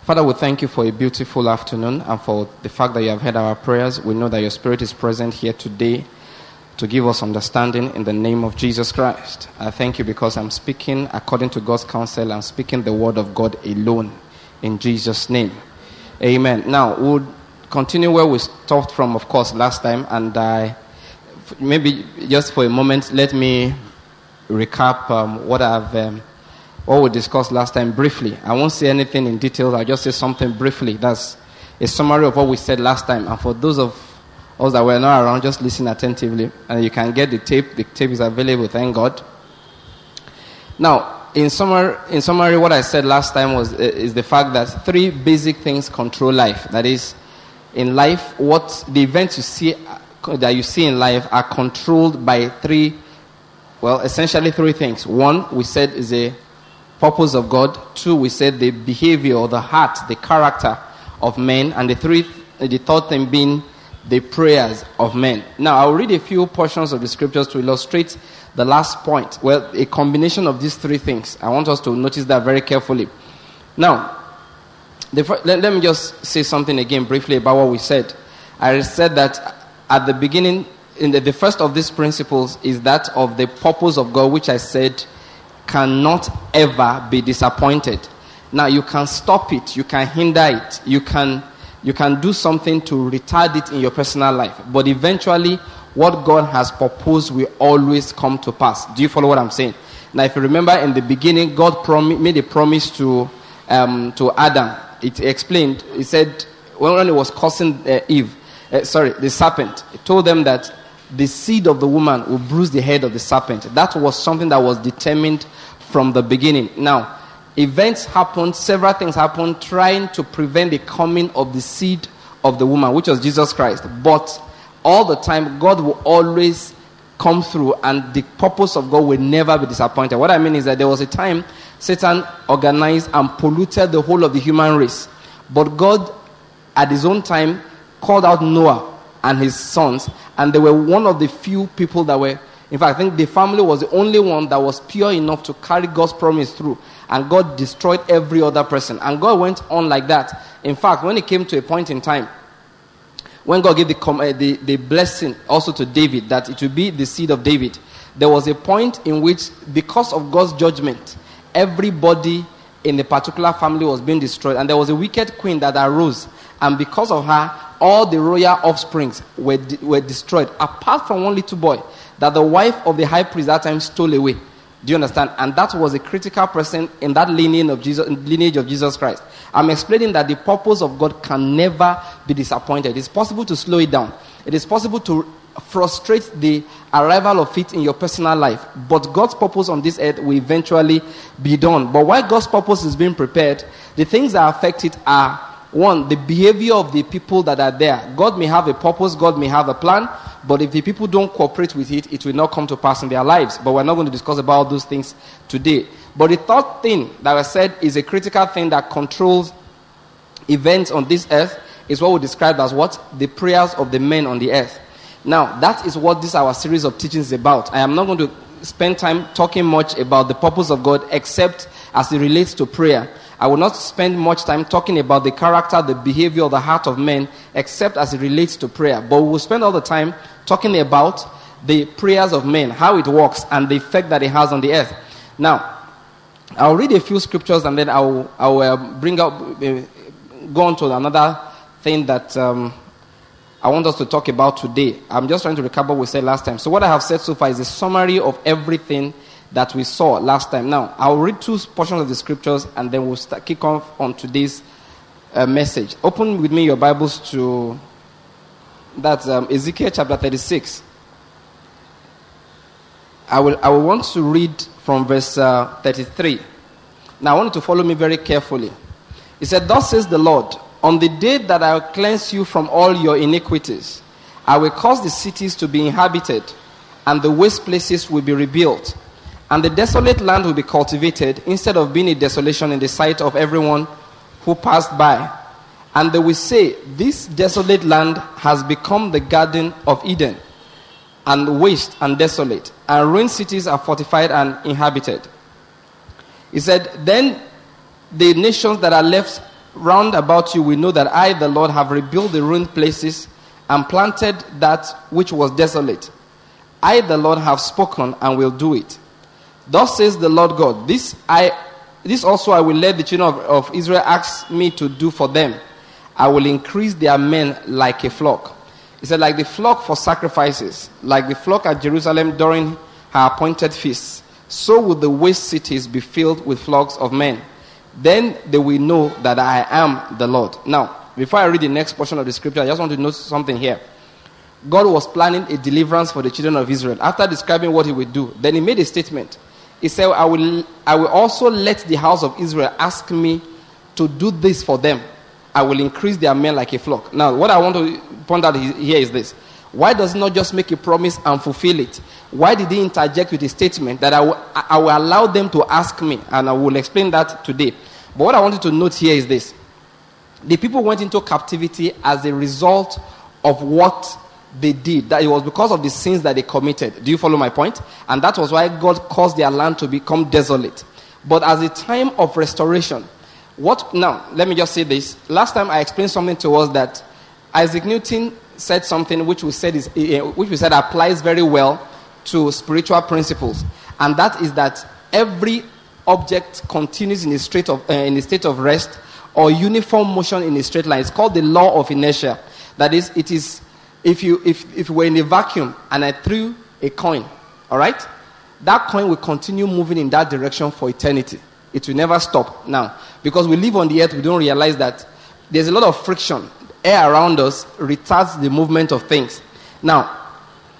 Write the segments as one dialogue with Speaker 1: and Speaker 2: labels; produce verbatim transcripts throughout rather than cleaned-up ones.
Speaker 1: Father, we thank you for a beautiful afternoon and for the fact that you have heard our prayers. We know that your Spirit is present here today to give us understanding in the name of Jesus Christ. I thank you because I'm speaking according to God's counsel. I'm speaking the word of God alone in Jesus' name. Amen. Now, we'll continue where we stopped from, of course, last time. And uh, maybe just for a moment, let me recap um, what I've... Um, what we discussed last time briefly. I won't say anything in detail. I'll just say something briefly. That's a summary of what we said last time. And for those of us that were not around, just listen attentively. And you can get the tape. The tape is available, thank God. Now, in summary, in summary what I said last time was is the fact that three basic things control life. That is, in life, what the events you see that you see in life are controlled by three, well, essentially three things. One, we said, is a purpose of God. Two, we said the behavior or the heart, the character of men. And the three, the third thing being the prayers of men. Now, I'll read a few portions of the scriptures to illustrate the last point. Well, a combination of these three things. I want us to notice that very carefully. Now, the, let, let me just say something again briefly about what we said. I said that at the beginning, in the, the first of these principles is that of the purpose of God, which I said cannot ever be disappointed. Now, you can stop it, you can hinder it, you can you can do something to retard it in your personal life, but eventually what God has proposed will always come to pass. Do you follow what I'm saying? Now, if you remember in the beginning, God prom- made a promise to um, to Adam. It explained, he said, when he was cursing uh, Eve, uh, sorry, the serpent, he told them that the seed of the woman will bruise the head of the serpent. That was something that was determined from the beginning. Now, events happened, several things happened, trying to prevent the coming of the seed of the woman, which was Jesus Christ. But all the time, God will always come through, and the purpose of God will never be disappointed. What I mean is that there was a time Satan organized and polluted the whole of the human race. But God, at his own time, called out Noah and his sons, and they were one of the few people that were, in fact, I think the family was the only one that was pure enough to carry God's promise through, and God destroyed every other person, and God went on like that. In fact, when it came to a point in time, when God gave the, uh, the, the blessing also to David, that it would be the seed of David, there was a point in which, because of God's judgment, everybody in a particular family was being destroyed, and there was a wicked queen that arose, and because of her, all the royal offsprings were de- were destroyed, apart from one little boy that the wife of the high priest that time stole away. Do you understand? And that was a critical person in that lineage of Jesus, lineage of Jesus Christ. I'm explaining that the purpose of God can never be disappointed. It's possible to slow it down. It is possible to frustrate the arrival of it in your personal life. But God's purpose on this earth will eventually be done. But while God's purpose is being prepared, the things that affect it are, one, the behavior of the people that are there. God may have a purpose, God may have a plan, but if the people don't cooperate with it, it will not come to pass in their lives. But we're not going to discuss about those things today. But the third thing that I said is a critical thing that controls events on this earth is what we described as what? The prayers of the men on the earth. Now, that is what this our series of teachings is about. I am not going to spend time talking much about the purpose of God except as it relates to prayer. I will not spend much time talking about the character, the behavior, the heart of men, except as it relates to prayer. But we will spend all the time talking about the prayers of men, how it works, and the effect that it has on the earth. Now, I'll read a few scriptures, and then I'll, I'll uh, bring up, uh, go on to another thing that um, I want us to talk about today. I'm just trying to recap what we said last time. So what I have said so far is a summary of everything that we saw last time. Now, I'll read two portions of the scriptures, and then we'll start, kick off on today's uh, message. Open with me your Bibles to that's um, Ezekiel chapter thirty-six. I will I will want to read from verse uh, thirty-three. Now, I want you to follow me very carefully. He said, "Thus says the Lord, on the day that I will cleanse you from all your iniquities, I will cause the cities to be inhabited, and the waste places will be rebuilt. And the desolate land will be cultivated instead of being a desolation in the sight of everyone who passed by. And they will say, this desolate land has become the garden of Eden, and waste and desolate, and ruined cities are fortified and inhabited." He said, "Then the nations that are left round about you will know that I, the Lord, have rebuilt the ruined places and planted that which was desolate. I, the Lord, have spoken and will do it. Thus says the Lord God, this I, this also I will let the children of, of Israel ask me to do for them. I will increase their men like a flock. He said, like the flock for sacrifices, like the flock at Jerusalem during her appointed feasts, so will the waste cities be filled with flocks of men. Then they will know that I am the Lord. Now, before I read the next portion of the scripture, I just want to note something here. God was planning a deliverance for the children of Israel. After describing what he would do, then he made a statement. He said, I will, I will also let the house of Israel ask me to do this for them. I will increase their men like a flock. Now, what I want to point out here is this. Why does he not just make a promise and fulfill it? Why did he interject with a statement that I will, I will allow them to ask me? And I will explain that today. But what I wanted to note here is this. The people went into captivity as a result of what they did. That it was because of the sins that they committed. Do you follow my point? And that was why God caused their land to become desolate. But as a time of restoration, what now? Let me just say this. Last time I explained something to us that Isaac Newton said something which we said is uh, which we said applies very well to spiritual principles, and that is that every object continues in a state of uh, in a state of rest or uniform motion in a straight line. It's called the law of inertia. That is, it is if you if if we're in a vacuum and I threw a coin, all right, that coin will continue moving in that direction for eternity. It will never stop. Now, because we live on the earth, we don't realize that there's a lot of friction. Air around us retards the movement of things. Now,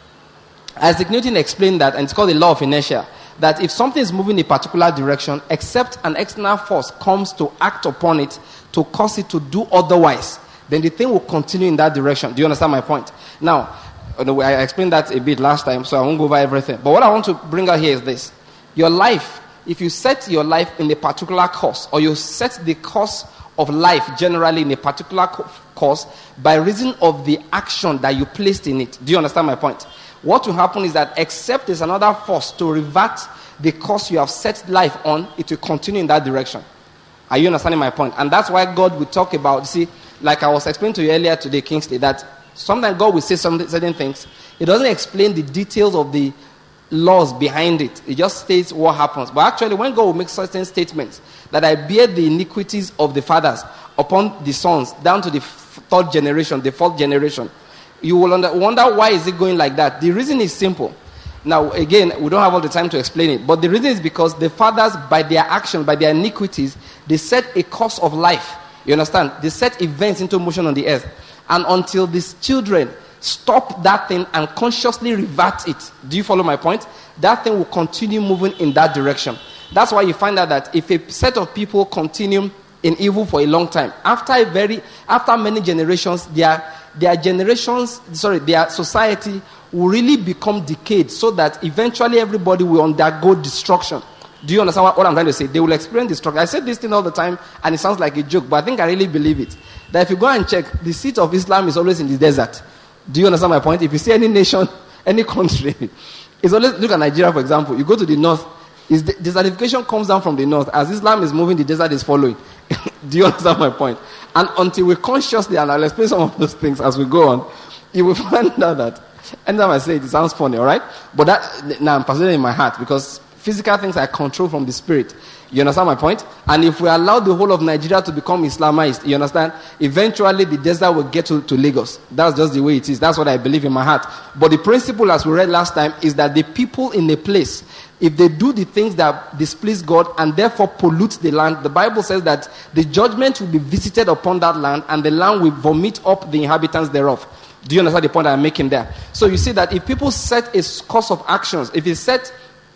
Speaker 1: Isaac Newton explained that, and it's called the law of inertia, that if something is moving in a particular direction, except an external force comes to act upon it to cause it to do otherwise, then the thing will continue in that direction. Do you understand my point? Now, I explained that a bit last time, so I won't go over everything. But what I want to bring out here is this. Your life, if you set your life in a particular course, or you set the course of life generally in a particular course by reason of the action that you placed in it. Do you understand my point? What will happen is that except there's another force to revert the course you have set life on, it will continue in that direction. Are you understanding my point? And that's why God will talk about, see, like I was explaining to you earlier today, Kingsley, that sometimes God will say some certain things. It doesn't explain the details of the laws behind it. It just states what happens. But actually, when God will make certain statements, that I bear the iniquities of the fathers upon the sons, down to the third generation, the fourth generation, you will wonder why is it going like that. The reason is simple. Now, again, we don't have all the time to explain it, but the reason is because the fathers, by their action, by their iniquities, they set a course of life. You understand? They set events into motion on the earth. And until these children stop that thing and consciously revert it, do you follow my point? That thing will continue moving in that direction. That's why you find out that if a set of people continue in evil for a long time, after a very, after many generations, their their generations, sorry, their society will really become decayed, so that eventually everybody will undergo destruction. Do you understand what, what I'm trying to say? They will experience destruction. I say this thing all the time, and it sounds like a joke, but I think I really believe it. That if you go and check, the seat of Islam is always in the desert. Do you understand my point? If you see any nation, any country, it's always, look at Nigeria, for example. You go to the north, is the desertification comes down from the north. As Islam is moving, the desert is following. Do you understand my point? And until we consciously, and I'll explain some of those things as we go on, you will find out that, anytime I say it, it sounds funny, all right? But that, now I'm personally in my heart, because physical things I control from the spirit. You understand my point? And if we allow the whole of Nigeria to become Islamized, you understand? Eventually the desert will get to, to Lagos. That's just the way it is. That's what I believe in my heart. But the principle, as we read last time, is that the people in a place, if they do the things that displease God and therefore pollute the land, the Bible says that the judgment will be visited upon that land and the land will vomit up the inhabitants thereof. Do you understand the point I'm making there? So you see that if people set a course of actions, if you set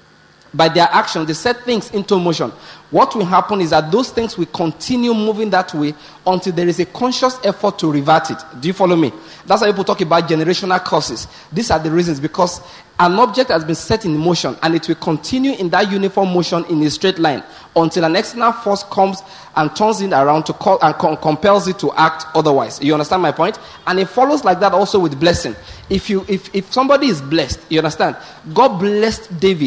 Speaker 1: by their actions, they set things into motion, what will happen is that those things will continue moving that way until there is a conscious effort to revert it. Do you follow me? That's why people talk about generational causes. These are the reasons, because an object has been set in motion and it will continue in that uniform motion in a straight line until an external force comes and turns it around to call and com- compels it to act otherwise. You understand my point? And it follows like that also with blessing. If you if, if somebody is blessed, you understand? God blessed David.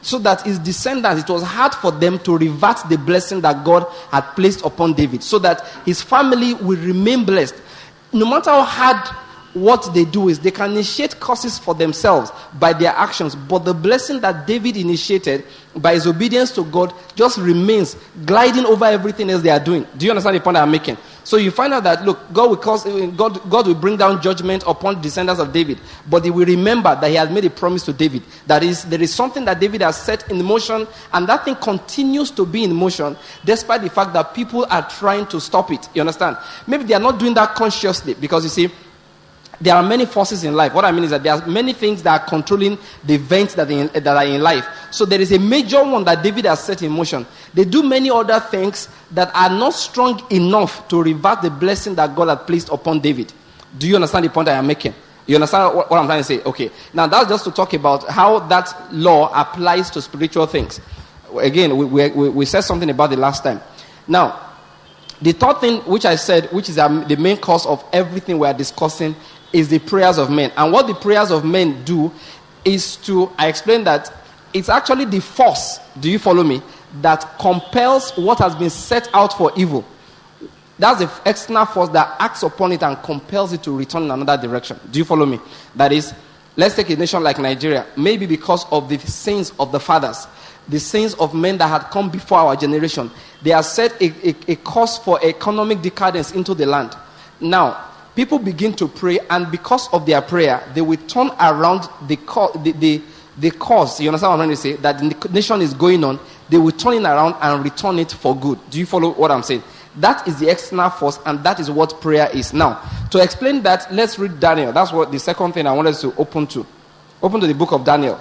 Speaker 1: so that his descendants, it was hard for them to revert the blessing that God had placed upon David, so that his family will remain blessed. No matter how hard what they do is, they can initiate curses for themselves by their actions, but the blessing that David initiated by his obedience to God just remains, gliding over everything else they are doing. Do you understand the point I'm making? So you find out that, look, God will cause, God, God will bring down judgment upon the descendants of David, but he will remember that he has made a promise to David. That is, there is something that David has set in motion, and that thing continues to be in motion, despite the fact that people are trying to stop it. You understand? Maybe they are not doing that consciously, because you see, there are many forces in life. What I mean is that there are many things that are controlling the events that, in, that are in life. So there is a major one that David has set in motion. They do many other things that are not strong enough to revert the blessing that God had placed upon David. Do you understand the point I am making? You understand what, what I'm trying to say? Okay. Now that's just to talk about how that law applies to spiritual things. Again, we, we, we said something about it last time. Now, the third thing which I said, which is um, the main cause of everything we are discussing, is the prayers of men. And what the prayers of men do is to, I explained that it's actually the force, do you follow me, that compels what has been set out for evil. That's the external force that acts upon it and compels it to return in another direction. Do you follow me? That is, let's take a nation like Nigeria. Maybe because of the sins of the fathers, the sins of men that had come before our generation, they have set a, a, a cause for economic decadence into the land. Now, people begin to pray, and because of their prayer, they will turn around the, co- the, the, the cause, you understand what I'm trying to say, that the nation is going on, they will turn it around and return it for good. Do you follow what I'm saying? That is the external force, and that is what prayer is. Now, to explain that, let's read Daniel. That's what the second thing I wanted to open to. Open to the book of Daniel.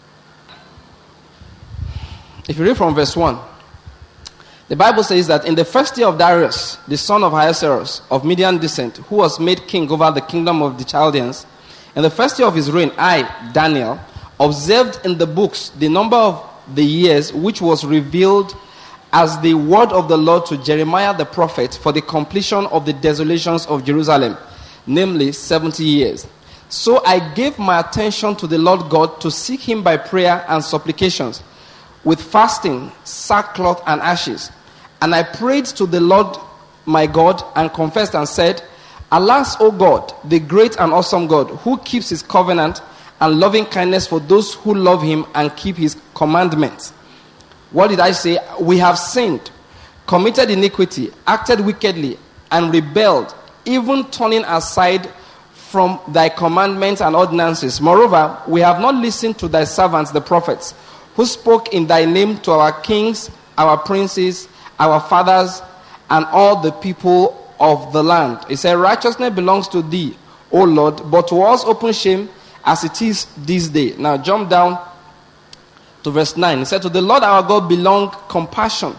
Speaker 1: If you read from verse one, the Bible says that in the first year of Darius, the son of Ahasuerus, of Median descent, who was made king over the kingdom of the Chaldeans, in the first year of his reign, I, Daniel, observed in the books the number of the years which was revealed as the word of the Lord to Jeremiah the prophet for the completion of the desolations of Jerusalem, namely seventy years. So I gave my attention to the Lord God to seek him by prayer and supplications, with fasting, sackcloth, and ashes. And I prayed to the Lord my God and confessed and said, Alas, O God, the great and awesome God, who keeps his covenant and loving kindness for those who love him and keep his commandments. What did I say? We have sinned, committed iniquity, acted wickedly, and rebelled, even turning aside from thy commandments and ordinances. Moreover, we have not listened to thy servants, the prophets, who spoke in thy name to our kings, our princes, our fathers, and all the people of the land. He said, righteousness belongs to thee, O Lord, but to us open shame as it is this day. Now jump down to verse nine. He said, to the Lord our God belong compassion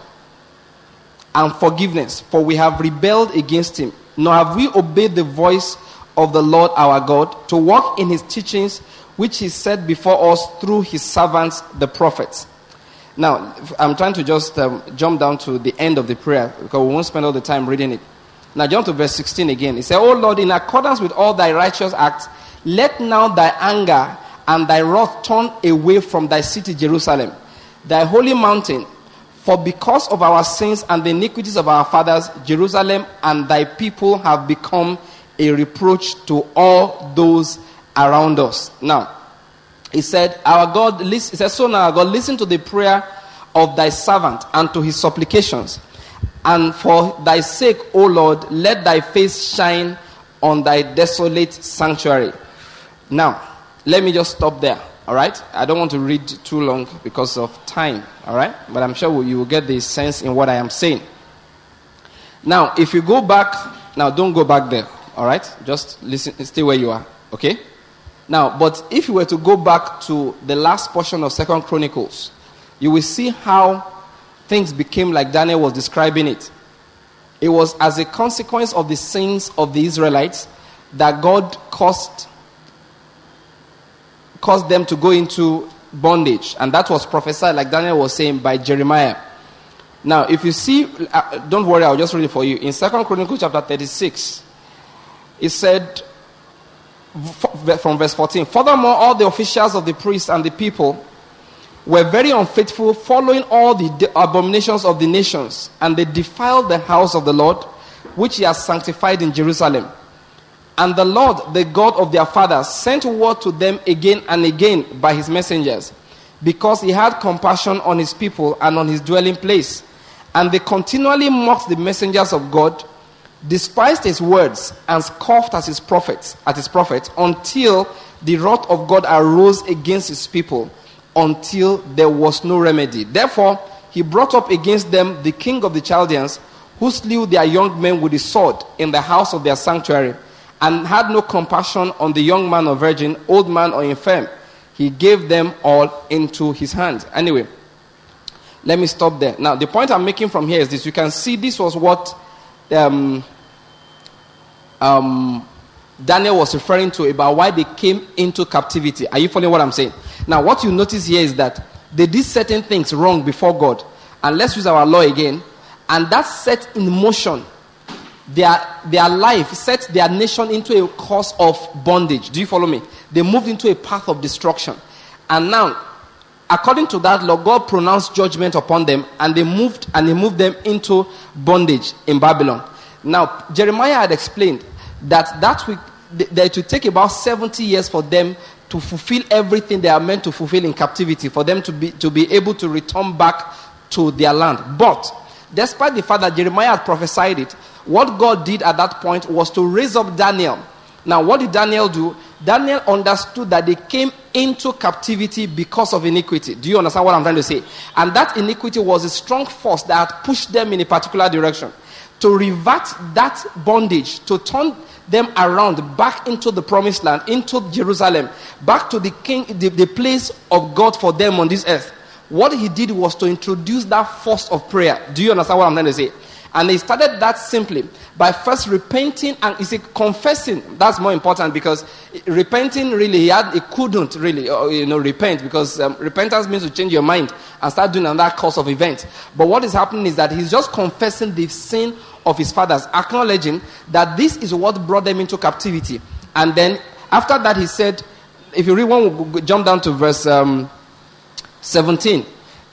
Speaker 1: and forgiveness, for we have rebelled against him. Nor have we obeyed the voice of the Lord our God, to walk in his teachings, which he said before us through his servants, the prophets. Now, I'm trying to just um, jump down to the end of the prayer, because we won't spend all the time reading it. Now, jump to verse sixteen again. He said, O Lord, in accordance with all thy righteous acts, let now thy anger and thy wrath turn away from thy city Jerusalem, thy holy mountain. For because of our sins and the iniquities of our fathers, Jerusalem and thy people have become a reproach to all those around us. Now, he said, our God, he said, so now, our God, listen to the prayer of thy servant and to his supplications. And for thy sake, O Lord, let thy face shine on thy desolate sanctuary. Now, let me just stop there, all right? I don't want to read too long because of time, all right? But I'm sure you will get the sense in what I am saying. Now, if you go back, now don't go back there, all right? Just listen, stay where you are, okay? Now, but if you were to go back to the last portion of Second Chronicles, you will see how things became like Daniel was describing it. It was as a consequence of the sins of the Israelites that God caused, caused them to go into bondage. And that was prophesied, like Daniel was saying, by Jeremiah. Now, if you see, uh, don't worry, I'll just read it for you. In Second Chronicles chapter thirty-six, it said, from verse fourteen, furthermore, all the officials of the priests and the people were very unfaithful, following all the de- abominations of the nations, and they defiled the house of the Lord, which he has sanctified in Jerusalem. And the Lord, the God of their fathers, sent word to them again and again by his messengers, because he had compassion on his people and on his dwelling place. And they continually mocked the messengers of God, despised his words, and scoffed at his prophets, at his prophets, until the wrath of God arose against his people, until there was no remedy. Therefore, he brought up against them the king of the Chaldeans, who slew their young men with the sword in the house of their sanctuary, and had no compassion on the young man or virgin, old man or infirm. He gave them all into his hands. Anyway, let me stop there. Now, the point I'm making from here is this. You can see this was what um, um, Daniel was referring to about why they came into captivity. Are you following what I'm saying? Now, what you notice here is that they did certain things wrong before God. And let's use our law again. And that set in motion their, their life, set their nation into a course of bondage. Do you follow me? They moved into a path of destruction. And now, according to that law, God pronounced judgment upon them, and they moved and he moved them into bondage in Babylon. Now, Jeremiah had explained that that week, that it would take about seventy years for them to fulfill everything they are meant to fulfill in captivity, for them to be to be able to return back to their land. But despite the fact that Jeremiah had prophesied it, what God did at that point was to raise up Daniel. Now, what did Daniel do? Daniel understood that they came into captivity because of iniquity. Do you understand what I'm trying to say? And that iniquity was a strong force that had pushed them in a particular direction. To revert that bondage, to turn them around back into the promised land, into Jerusalem, back to the king, the, the place of God for them on this earth. What he did was to introduce that force of prayer. Do you understand what I'm trying to say? And he started that simply by first repenting and you see, confessing. That's more important, because repenting really, he had, he couldn't really, you know, repent, because um, repentance means to change your mind and start doing another course of events. But what is happening is that he's just confessing the sin of his fathers, acknowledging that this is what brought them into captivity. And then after that, he said, if you read one, we'll jump down to verse um, seventeen.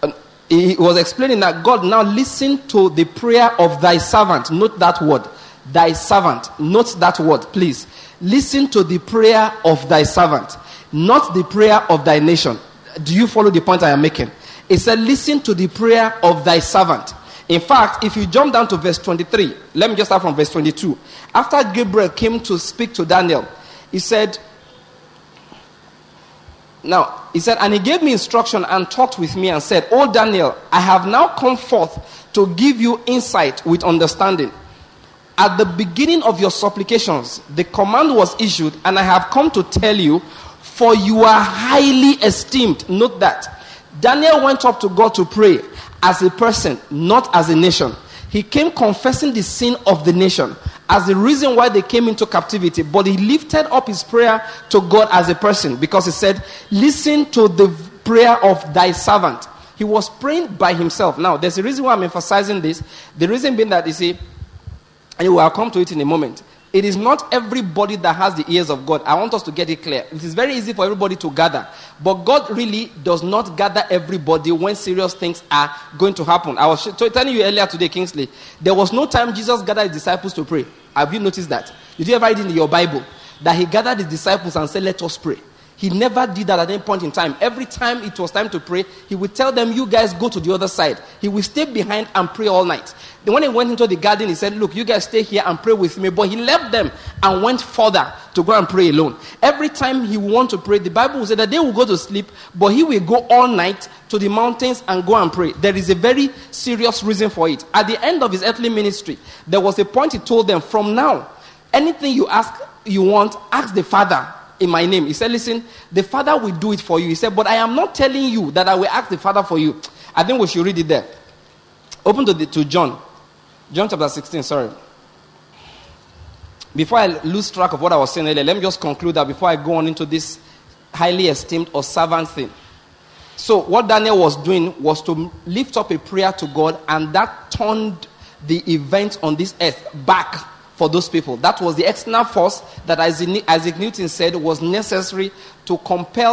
Speaker 1: He was explaining that God, now listen to the prayer of thy servant. Note that word, thy servant. Note that word, please. Listen to the prayer of thy servant, not the prayer of thy nation. Do you follow the point I am making? It said, listen to the prayer of thy servant. In fact, if you jump down to verse twenty-three, let me just start from verse twenty-two. After Gabriel came to speak to Daniel, he said, Now, he said, and he gave me instruction and talked with me and said, O Daniel, I have now come forth to give you insight with understanding. At the beginning of your supplications, the command was issued, and I have come to tell you, for you are highly esteemed. Note that. Daniel went up to God to pray as a person, not as a nation. He came confessing the sin of the nation as the reason why they came into captivity. But he lifted up his prayer to God as a person, because he said, listen to the prayer of thy servant. He was praying by himself. Now, there's a reason why I'm emphasizing this. The reason being that, you see, and I'll come to it in a moment. It is not everybody that has the ears of God. I want us to get it clear. It is very easy for everybody to gather. But God really does not gather everybody when serious things are going to happen. I was telling you earlier today, Kingsley, there was no time Jesus gathered his disciples to pray. Have you noticed that? Did you ever read in your Bible that he gathered his disciples and said, let us pray? He never did that at any point in time. Every time it was time to pray, he would tell them, you guys go to the other side. He would stay behind and pray all night. Then when he went into the garden, he said, look, you guys stay here and pray with me. But he left them and went further to go and pray alone. Every time he would want to pray, the Bible will say that they will go to sleep, but he will go all night to the mountains and go and pray. There is a very serious reason for it. At the end of his earthly ministry, there was a point he told them, from now, anything you ask, you want, ask the Father in my name. He said, listen, the Father will do it for you. He said, but I am not telling you that I will ask the Father for you. I think we should read it there. Open to, the, to John. John chapter sixteen, sorry. Before I lose track of what I was saying earlier, let me just conclude that before I go on into this highly esteemed or servant thing. So what Daniel was doing was to lift up a prayer to God, and that turned the event on this earth back for those people. That was the external force that Isaac Newton said was necessary to compel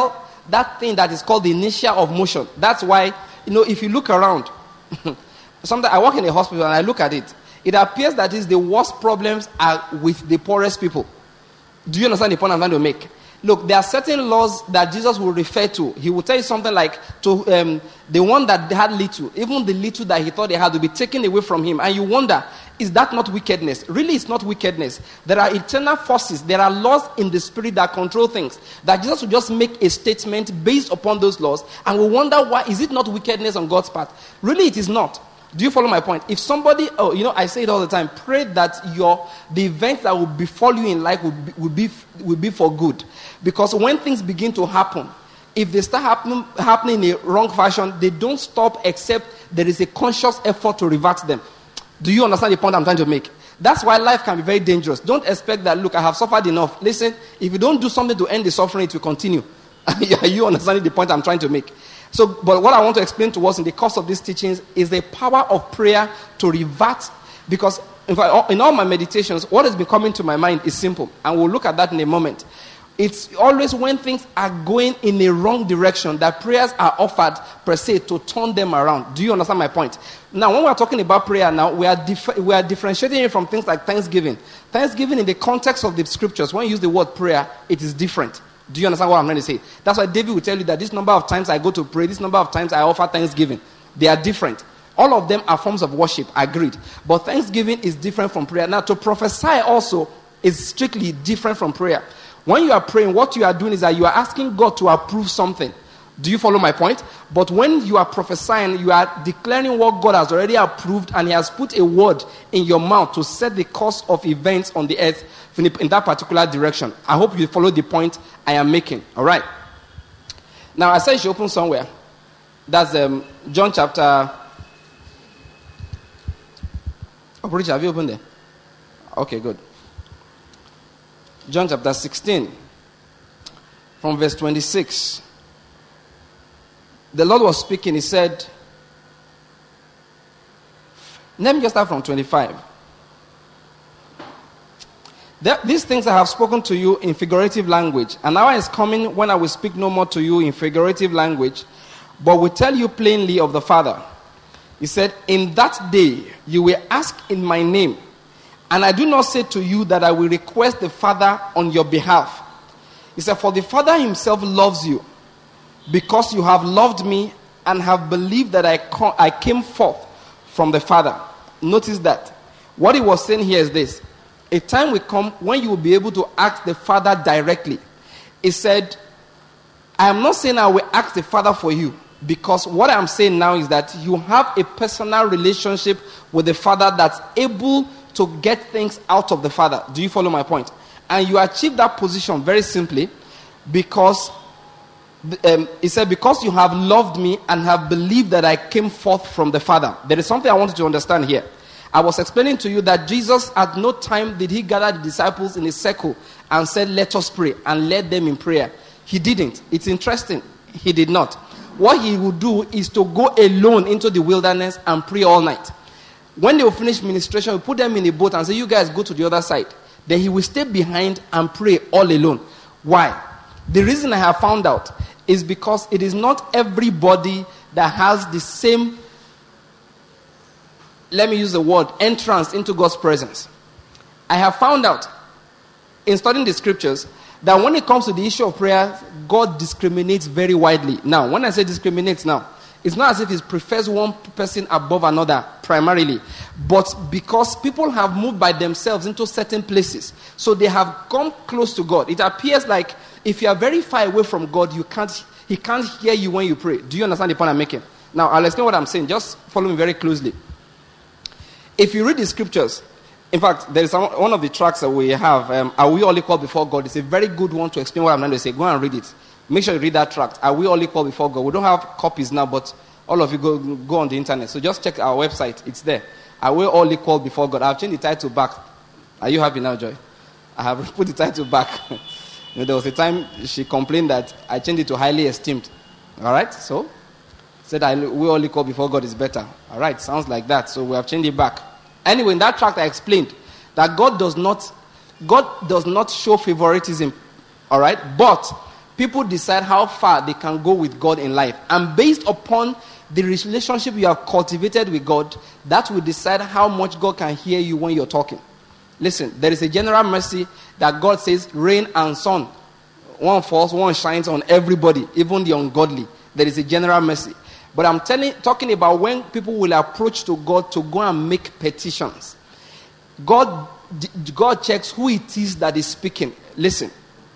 Speaker 1: that thing that is called the inertia of motion. That's why, you know, if you look around, sometimes I work in a hospital and I look at it, it appears that is the worst problems are with the poorest people. Do you understand the point I'm trying to make? Look, there are certain laws that Jesus will refer to. He will tell you something like, to um, the one that had little, even the little that he thought they had will be taken away from him. And you wonder, is that not wickedness? Really, it's not wickedness. There are eternal forces. There are laws in the spirit that control things. That Jesus will just make a statement based upon those laws. And we wonder, why is it not wickedness on God's part? Really, it is not. Do you follow my point? If somebody, oh, you know, I say it all the time, pray that your the events that will befall you in life will be, will be, will be for good. Because when things begin to happen, if they start happen, happening in a wrong fashion, they don't stop except there is a conscious effort to revert them. Do you understand the point I'm trying to make? That's why life can be very dangerous. Don't expect that, look, I have suffered enough. Listen, if you don't do something to end the suffering, it will continue. Are you understanding the point I'm trying to make? So, but what I want to explain to us in the course of these teachings is the power of prayer to revert. Because in fact, in all my meditations, what has been coming to my mind is simple. And we'll look at that in a moment. It's always when things are going in a wrong direction that prayers are offered per se to turn them around. Do you understand my point? Now, when we're talking about prayer now, we are dif- we are differentiating it from things like thanksgiving. Thanksgiving in the context of the scriptures, when you use the word prayer, it is different. Do you understand what I'm trying to say? That's why David will tell you that this number of times I go to pray, this number of times I offer thanksgiving. They are different. All of them are forms of worship, agreed. But thanksgiving is different from prayer. Now, to prophesy also is strictly different from prayer. When you are praying, what you are doing is that you are asking God to approve something. Do you follow my point? But when you are prophesying, you are declaring what God has already approved, and he has put a word in your mouth to set the course of events on the earth in that particular direction. I hope you follow the point I am making. All right. Now, I said you should open somewhere. That's um, John chapter... Oh, Richard, have you opened there? Okay, good. John chapter sixteen, from verse twenty-six. The Lord was speaking. He said, let me just start from twenty-five. There, these things I have spoken to you in figurative language, and now is coming when I will speak no more to you in figurative language, but will tell you plainly of the Father. He said, in that day you will ask in my name, and I do not say to you that I will request the Father on your behalf. He said, for the Father himself loves you, because you have loved me and have believed that I, co- I came forth from the Father. Notice that. What he was saying here is this. A time will come when you will be able to ask the Father directly. He said, I am not saying I will ask the Father for you, because what I'm saying now is that you have a personal relationship with the Father that's able to get things out of the Father. Do you follow my point? And you achieve that position very simply because um, he said, because you have loved me and have believed that I came forth from the Father. There is something I want you to understand here. I was explaining to you that Jesus at no time did he gather the disciples in a circle and said, let us pray, and led them in prayer. He didn't. It's interesting. He did not. What he would do is to go alone into the wilderness and pray all night. When they will finish ministration, we put them in a boat and say, you guys go to the other side. Then he will stay behind and pray all alone. Why? The reason I have found out is because it is not everybody that has the same, let me use the word, entrance into God's presence. I have found out in studying the scriptures that when it comes to the issue of prayer, God discriminates very widely. Now, when I say discriminates now, it's not as if he prefers one person above another primarily, but because people have moved by themselves into certain places, so they have come close to God. It appears like if you are very far away from God, you can't, he can't hear you when you pray. Do you understand the point I'm making? Now, I'll explain what I'm saying. Just follow me very closely. If you read the scriptures, in fact, there is one of the tracts that we have, um, Are We All Equal Before God? It's a very good one to explain what I'm trying to say. Go and read it. Make sure you read that tract. Are we all equal before God? We don't have copies now, but all of you go go on the internet. So just check our website. It's there. Are we all equal before God? I've changed the title back. Are you happy now, Joy? I have put the title back. You know, there was a time she complained that I changed it to highly esteemed. All right? So, said I, we all equal before God is better. All right? Sounds like that. So we have changed it back. Anyway, in that tract I explained that God does not, God does not show favoritism. All right? But people decide how far they can go with God in life. And based upon the relationship you have cultivated with God, that will decide how much God can hear you when you're talking. Listen, there is a general mercy that God says, rain and sun. One falls, one shines on everybody, even the ungodly. There is a general mercy. But I'm telling, talking about when people will approach to God to go and make petitions. God, God checks who it is that is speaking. Listen.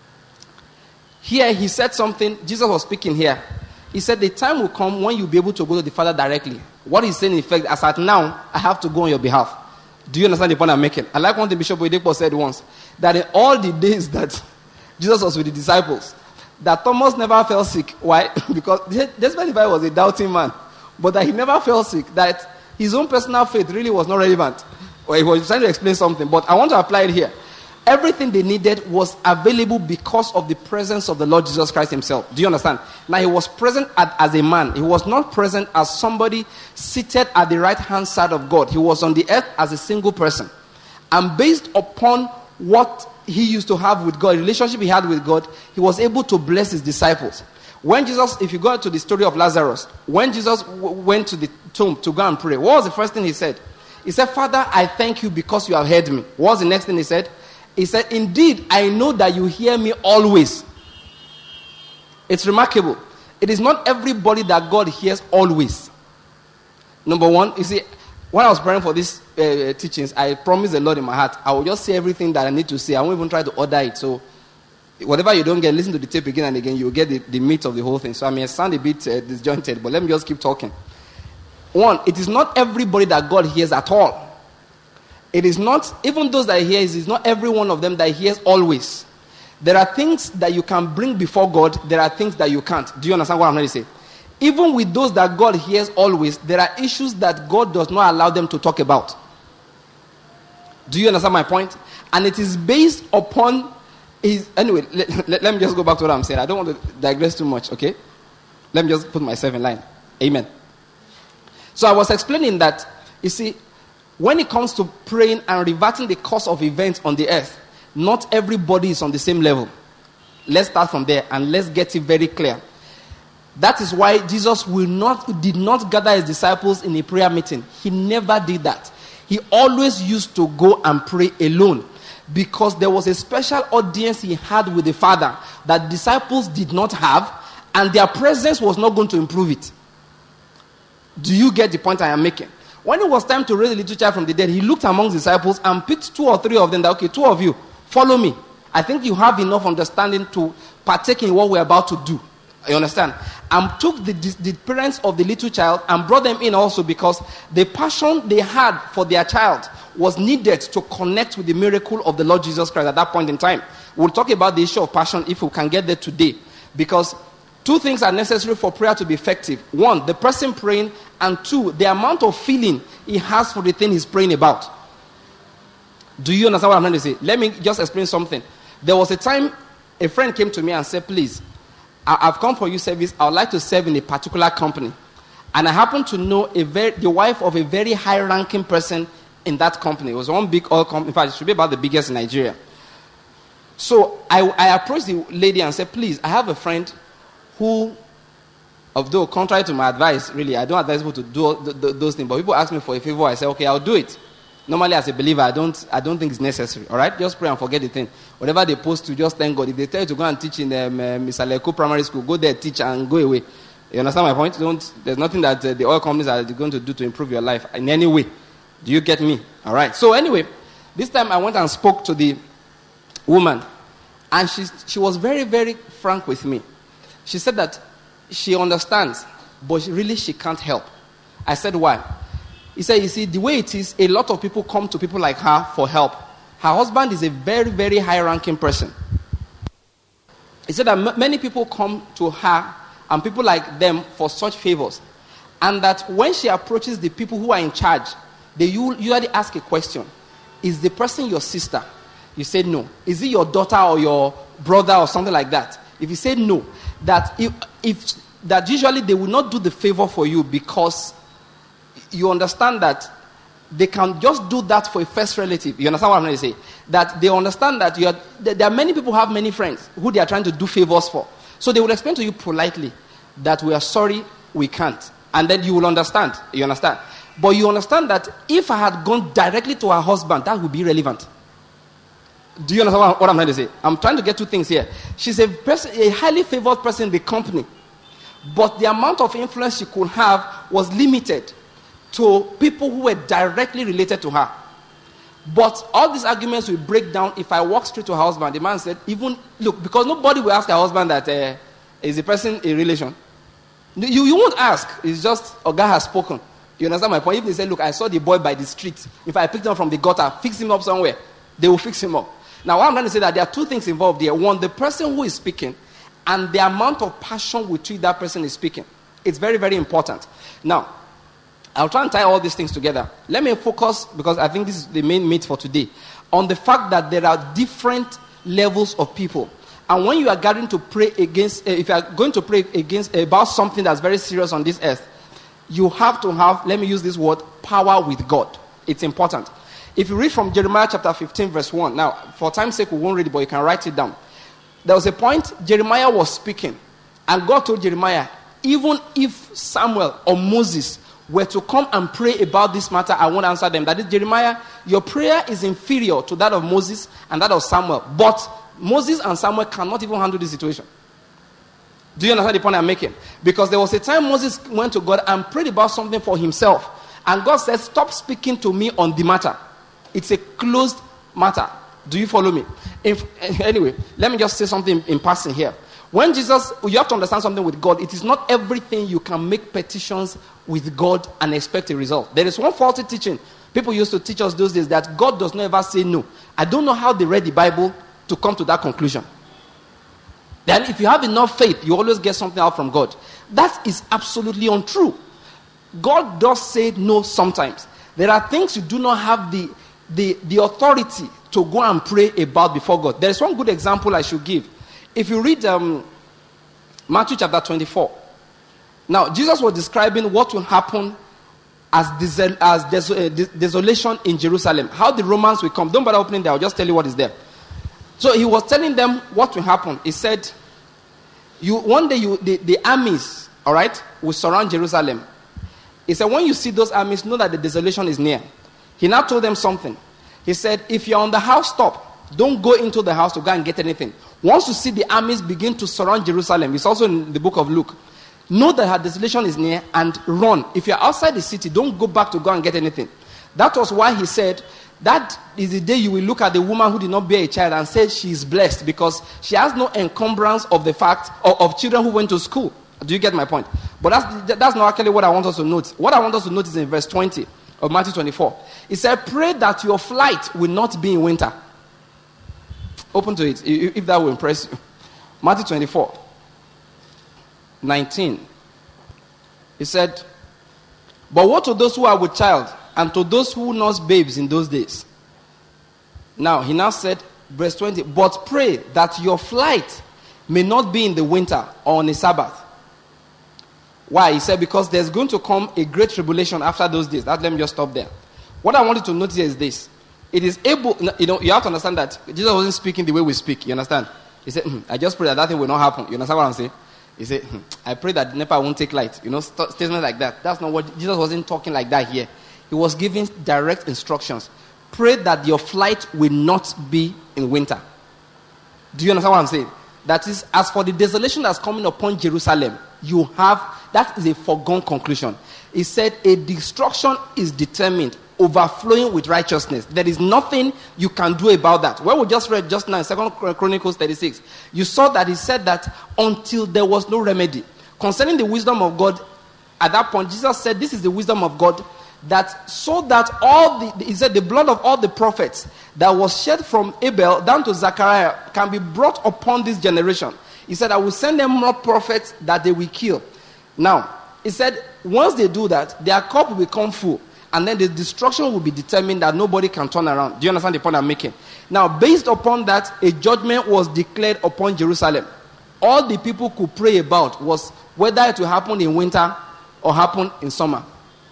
Speaker 1: Here he said something. Jesus was speaking here. He said the time will come when you'll be able to go to the Father directly. What he's saying in effect, as at now, I have to go on your behalf. Do you understand the point I'm making? I like what the Bishop Oyedepo said once, that in all the days that Jesus was with the disciples, that Thomas never fell sick. Why? Because despite the fact he was a doubting man, but that he never fell sick, that his own personal faith really was not relevant. Or he was trying to explain something, but I want to apply it here. Everything they needed was available because of the presence of the Lord Jesus Christ himself. Do you understand? Now, he was present at, as a man. He was not present as somebody seated at the right-hand side of God. He was on the earth as a single person. And based upon what he used to have with God, the relationship he had with God, he was able to bless his disciples. When Jesus, if you go to the story of Lazarus, when Jesus w- went to the tomb to go and pray, what was the first thing he said? He said, Father, I thank you because you have heard me. What was the next thing he said? He said, indeed, I know that you hear me always. It's remarkable. It is not everybody that God hears always. Number one, you see, when I was praying for these uh, teachings, I promised the Lord in my heart, I will just say everything that I need to say. I won't even try to order it. So whatever you don't get, listen to the tape again and again. You'll get the, the meat of the whole thing. So I may sound a bit uh, disjointed, but let me just keep talking. One, it is not everybody that God hears at all. It is not, even those that he hears, it is not every one of them that he hears always. There are things that you can bring before God. There are things that you can't. Do you understand what I'm trying to say? Even with those that God hears always, there are issues that God does not allow them to talk about. Do you understand my point? And it is based upon his... Anyway, let, let, let me just go back to what I'm saying. I don't want to digress too much, okay? Let me just put myself in line. Amen. So I was explaining that, you see, when it comes to praying and reverting the course of events on the earth, not everybody is on the same level. Let's start from there and let's get it very clear. That is why Jesus will not, did not gather his disciples in a prayer meeting. He never did that. He always used to go and pray alone because there was a special audience he had with the Father that disciples did not have, and their presence was not going to improve it. Do you get the point I am making? When it was time to raise the little child from the dead, he looked among the disciples and picked two or three of them that, okay, two of you, follow me. I think you have enough understanding to partake in what we're about to do. You understand? And took the, the, the parents of the little child and brought them in also because the passion they had for their child was needed to connect with the miracle of the Lord Jesus Christ at that point in time. We'll talk about the issue of passion if we can get there today. Because two things are necessary for prayer to be effective. One, the person praying, and two, the amount of feeling he has for the thing he's praying about. Do you understand what I'm trying to say? Let me just explain something. There was a time a friend came to me and said, please, I've come for you service. I would like to serve in a particular company. And I happen to know a very, the wife of a very high-ranking person in that company. It was one big oil company. In fact, it should be about the biggest in Nigeria. So I, I approached the lady and said, please, I have a friend who, although contrary to my advice, really, I don't advise people to do th- th- those things, but people ask me for a favor, I say, okay, I'll do it. Normally, as a believer, I don't I don't think it's necessary, all right? Just pray and forget the thing. Whatever they post to, just thank God. If they tell you to go and teach in um, uh, Mister Leko Primary School, go there, teach, and go away. You understand my point? Don't. There's nothing that uh, the oil companies are going to do to improve your life in any way. Do you get me? All right. So anyway, this time I went and spoke to the woman, and she she was very, very frank with me. She said that she understands, but she, really she can't help. I said, why? He said, you see, the way it is, a lot of people come to people like her for help. Her husband is a very, very high-ranking person. He said that m- many people come to her and people like them for such favors. And that when she approaches the people who are in charge, they usually ask a question. Is the person your sister? You say no. Is it your daughter or your brother or something like that? If you say no, that if, if that usually they will not do the favor for you because you understand that they can just do that for a first relative. You understand what I'm trying to say? That they understand that you are, there are many people who have many friends who they are trying to do favors for. So they will explain to you politely that we are sorry, we can't. And then you will understand. You understand? But you understand that if I had gone directly to her husband, that would be irrelevant. Do you understand what I'm trying to say? I'm trying to get two things here. She's a person, a highly favored person in the company. But the amount of influence she could have was limited to people who were directly related to her. But all these arguments will break down if I walk straight to her husband. The man said, even, look, because nobody will ask her husband that, uh, is the person a relation? You, you won't ask. It's just, a guy has spoken. You understand my point? If they say, look, I saw the boy by the street. If I picked him up from the gutter, fix him up somewhere, they will fix him up. Now, what I'm trying to say that there are two things involved here. One, the person who is speaking and the amount of passion with which that person is speaking. It's very, very important. Now, I'll try and tie all these things together. Let me focus, because I think this is the main meat for today, on the fact that there are different levels of people. And when you are gathering to pray against, uh, if you are going to pray against uh, about something that's very serious on this earth, you have to have, let me use this word, power with God. It's important. If you read from Jeremiah chapter fifteen, verse one, now, for time's sake, we won't read it, but you can write it down. There was a point Jeremiah was speaking, and God told Jeremiah, even if Samuel or Moses were to come and pray about this matter, I won't answer them. That is, Jeremiah, your prayer is inferior to that of Moses and that of Samuel. But Moses and Samuel cannot even handle this situation. Do you understand the point I'm making? Because there was a time Moses went to God and prayed about something for himself. And God said, stop speaking to me on the matter. It's a closed matter. Do you follow me? If, anyway, let me just say something in passing here. When Jesus, you have to understand something with God. It is not everything you can make petitions with God and expect a result. There is one faulty teaching. People used to teach us those days that God does not ever say no. I don't know how they read the Bible to come to that conclusion. Then if you have enough faith, you always get something out from God. That is absolutely untrue. God does say no sometimes. There are things you do not have the, the, the authority to go and pray about before God. There is one good example I should give. If you read um, Matthew chapter twenty-four, now Jesus was describing what will happen as, desol- as des- uh, des- desolation in Jerusalem. How the Romans will come. Don't bother opening there. I'll just tell you what is there. So he was telling them what will happen. He said, "You one day you the, the armies, all right, will surround Jerusalem." He said, when you see those armies, know that the desolation is near. He now told them something. He said, if you're on the housetop, don't go into the house to go and get anything. Once you see the armies begin to surround Jerusalem, it's also in the book of Luke, know that her desolation is near and run. If you're outside the city, don't go back to go and get anything. That was why he said, that is the day you will look at the woman who did not bear a child and say she is blessed because she has no encumbrance of the fact of, of children who went to school. Do you get my point? But that's, that's not actually what I want us to note. What I want us to note is in verse twenty of Matthew twenty-four. It said, pray that your flight will not be in winter. Open to it, if that will impress you. Matthew twenty-four, nineteen. It said, but what to those who are with child and to those who nurse babes in those days? Now, he now said, verse twenty, but pray that your flight may not be in the winter or on a Sabbath. Why? He said, because there's going to come a great tribulation after those days. That, let me just stop there. What I wanted to notice is this. It is able, you know, you have to understand that Jesus wasn't speaking the way we speak. You understand? He said, hmm, I just pray that that thing will not happen. You understand what I'm saying? He said, hmm, I pray that NEPA won't take light. You know, st- statements like that. That's not what, Jesus wasn't talking like that here. He was giving direct instructions. Pray that your flight will not be in winter. Do you understand what I'm saying? That is, as for the desolation that's coming upon Jerusalem, you have, that is a foregone conclusion. He said, a destruction is determined, overflowing with righteousness. There is nothing you can do about that. What we just read just now in Second Chronicles thirty-six, you saw that he said that until there was no remedy. Concerning the wisdom of God, at that point, Jesus said, this is the wisdom of God, that so that all the, he said, the blood of all the prophets that was shed from Abel down to Zechariah can be brought upon this generation. He said, I will send them more prophets that they will kill. Now, he said, once they do that, their cup will become full. And then the destruction will be determined that nobody can turn around. Do you understand the point I'm making? Now, based upon that, a judgment was declared upon Jerusalem. All the people could pray about was whether it will happen in winter or happen in summer.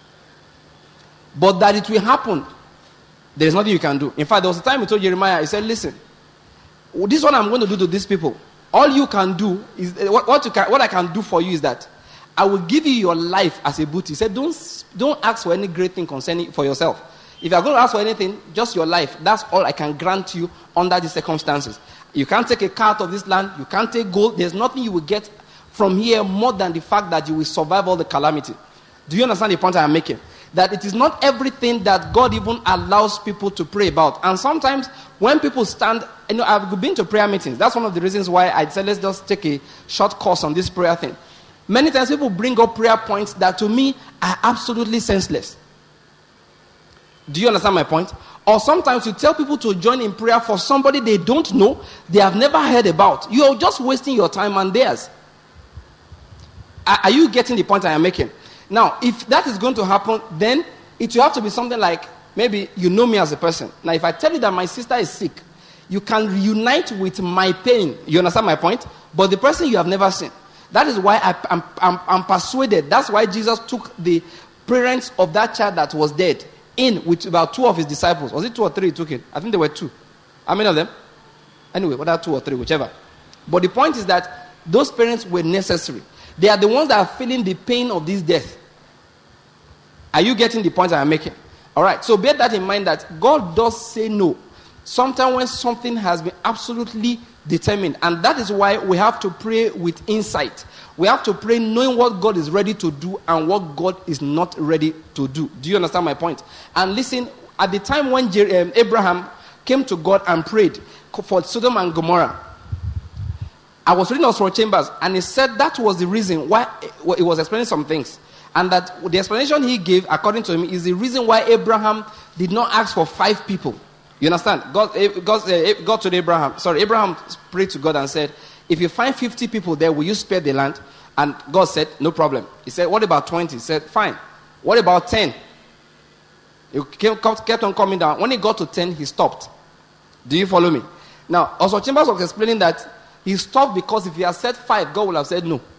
Speaker 1: But that it will happen, there is nothing you can do. In fact, there was a time he told Jeremiah, he said, listen, this is what I'm going to do to these people. All you can do is, what, what, you can, what I can do for you is that I will give you your life as a booty. He said, don't, don't ask for any great thing concerning for yourself. If you're going to ask for anything, just your life. That's all I can grant you under these circumstances. You can't take a car out of this land. You can't take gold. There's nothing you will get from here more than the fact that you will survive all the calamity. Do you understand the point I am making? That it is not everything that God even allows people to pray about. And sometimes when people stand, you know, I've been to prayer meetings. That's one of the reasons why I said let's just take a short course on this prayer thing. Many times people bring up prayer points that to me are absolutely senseless. Do you understand my point? Or sometimes you tell people to join in prayer for somebody they don't know, they have never heard about. You are just wasting your time and theirs. Are, are you getting the point I am making? Now, if that is going to happen, then it will have to be something like, maybe you know me as a person. Now, if I tell you that my sister is sick, you can reunite with my pain. You understand my point? But the person you have never seen. That is why I, I'm, I'm, I'm persuaded. That's why Jesus took the parents of that child that was dead in with about two of his disciples. Was it two or three he took it? I think there were two. How many of them? Anyway, whether two or three, whichever. But the point is that those parents were necessary. They are the ones that are feeling the pain of this death. Are you getting the point I am making? All right. So bear that in mind that God does say no. Sometimes when something has been absolutely determined. And that is why we have to pray with insight. We have to pray knowing what God is ready to do and what God is not ready to do. Do you understand my point? And listen, at the time when Jer- um, Abraham came to God and prayed for Sodom and Gomorrah, I was reading Oswald Chambers, and he said that was the reason why he was explaining some things. And that the explanation he gave, according to him, is the reason why Abraham did not ask for five people. You understand? God, God, uh, God told Abraham, sorry, Abraham prayed to God and said, if you find fifty people there, will you spare the land? And God said, no problem. He said, what about twenty? He said, fine. What about ten? He kept on coming down. When he got to ten, he stopped. Do you follow me? Now, also Chambers was explaining that he stopped because if he had said five, God would have said no.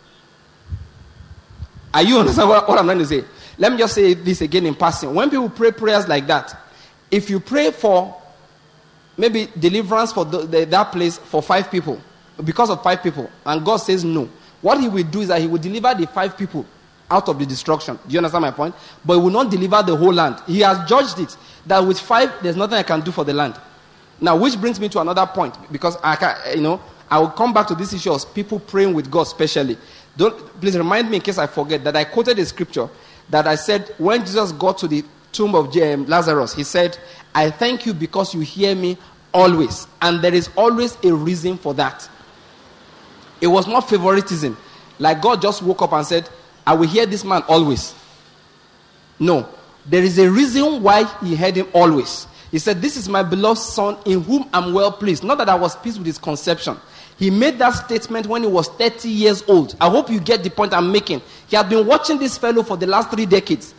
Speaker 1: Are you understand what, what I'm trying to say? Let me just say this again in passing. When people pray prayers like that, if you pray for maybe deliverance for the, the, that place for five people, because of five people, and God says no, what he will do is that he will deliver the five people out of the destruction. Do you understand my point? But he will not deliver the whole land. He has judged it that with five, there's nothing I can do for the land. Now, which brings me to another point, because I can, you know, I will come back to this issue of people praying with God specially. Don't please remind me in case I forget that I quoted a scripture that I said when Jesus got to the tomb of Lazarus, he said, I thank you because you hear me always. And there is always a reason for that. It was not favoritism. Like God just woke up and said, I will hear this man always. No. There is a reason why he heard him always. He said, this is my beloved son in whom I'm well pleased. Not that I was pleased with his conception. He made that statement when he was thirty years old. I hope you get the point I'm making. He had been watching this fellow for the last three decades.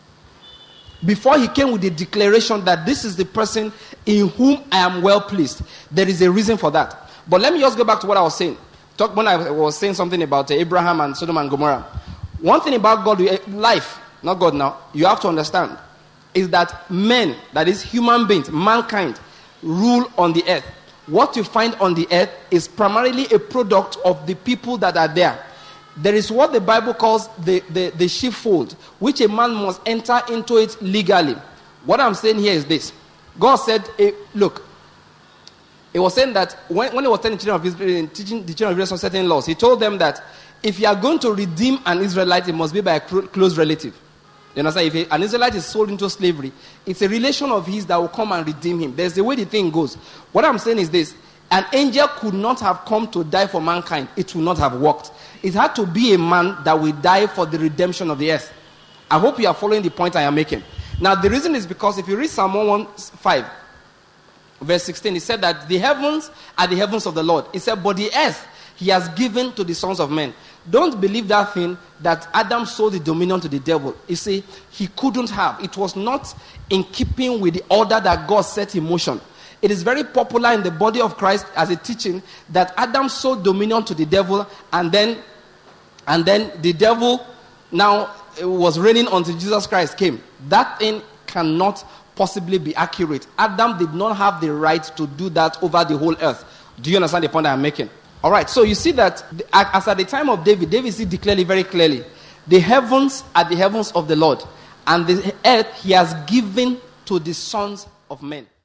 Speaker 1: Before he came with the declaration that this is the person in whom I am well pleased. There is a reason for that. But let me just go back to what I was saying. Talk when I was saying something about Abraham and Sodom and Gomorrah. One thing about God, life, not God now, you have to understand, is that men, that is human beings, mankind, rule on the earth. What you find on the earth is primarily a product of the people that are there. There is what the Bible calls the, the, the sheepfold, which a man must enter into it legally. What I'm saying here is this. God said, eh, look, he was saying that when, when he was telling the children of Israel, teaching the children of Israel certain laws, he told them that if you are going to redeem an Israelite, it must be by a close relative. You understand? If an Israelite is sold into slavery, it's a relation of his that will come and redeem him. There's the way the thing goes. What I'm saying is this. An angel could not have come to die for mankind. It would not have worked. It had to be a man that will die for the redemption of the earth. I hope you are following the point I am making. Now, the reason is because if you read Psalm one fifteen, verse sixteen, it said that the heavens are the heavens of the Lord. It said, but the earth he has given to the sons of men. Don't believe that thing that Adam sold the dominion to the devil. You see, he couldn't have. It was not in keeping with the order that God set in motion. It is very popular in the body of Christ as a teaching that Adam sold dominion to the devil, and then and then the devil now was reigning until Jesus Christ came. That thing cannot possibly be accurate. Adam did not have the right to do that over the whole earth. Do you understand the point I'm making?
Speaker 2: All right, so you see that as at the time of David, David see declared it very clearly. The heavens are the heavens of the Lord, and the earth he has given to the sons of men.